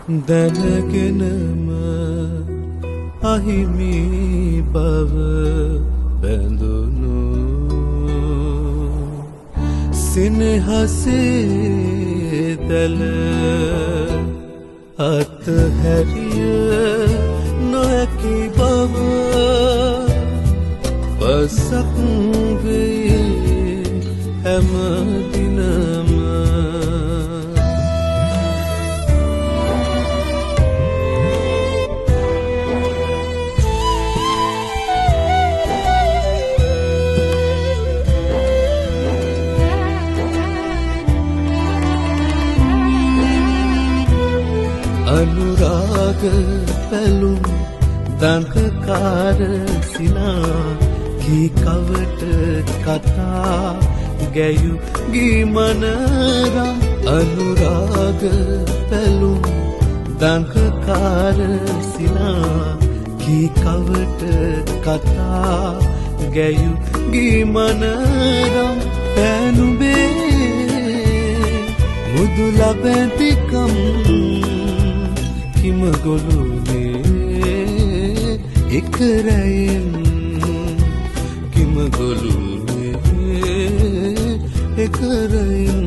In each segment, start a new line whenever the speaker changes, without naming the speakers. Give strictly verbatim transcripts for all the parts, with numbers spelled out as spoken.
දැනගෙනම අහිමි බව බැඳුණු සිනහසේ දැල අත්හැරිය නොහැකි බව පසක් වේ හැම දිනම අනුරාග පැලුම් දංකකාර සිනා ගී කවට කතා ගැයු ගීමනරම් අනුරාග පැලුම් දංකකාර සිනා ගී කවට කතා ගැයු ගීමනරම් පැනුබේ මුදු ලබැතිකම් කිමගොළුනේ එකරයෙන් කිමගොළුනේ එකරයෙන්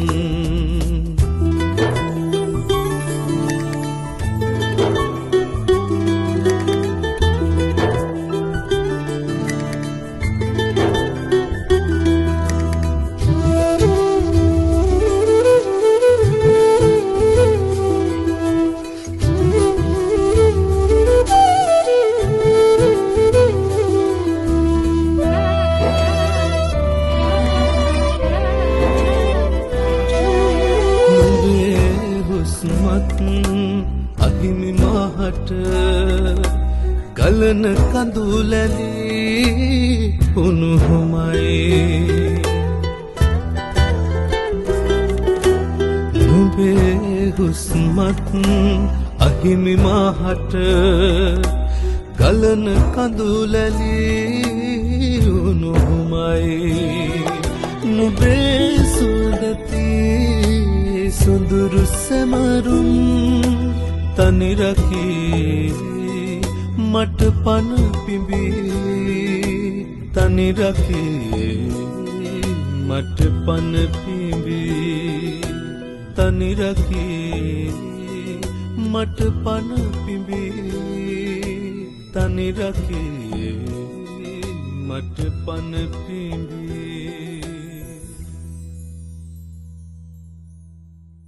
අහිමි මහට ගලන කඳුලැලි උණුහුමයි නුඹේ හුස්මත් අහිමි මහට ගලන කඳුලැලි උණුහුමයි නුඹේ සුදති සොඳුරු සැමරුම් තනිරකී මට පන පිඹී තනිරකී මට පන පිඹී තනිරකී මට පන පිඹී තනිරකී මට පන පිඹී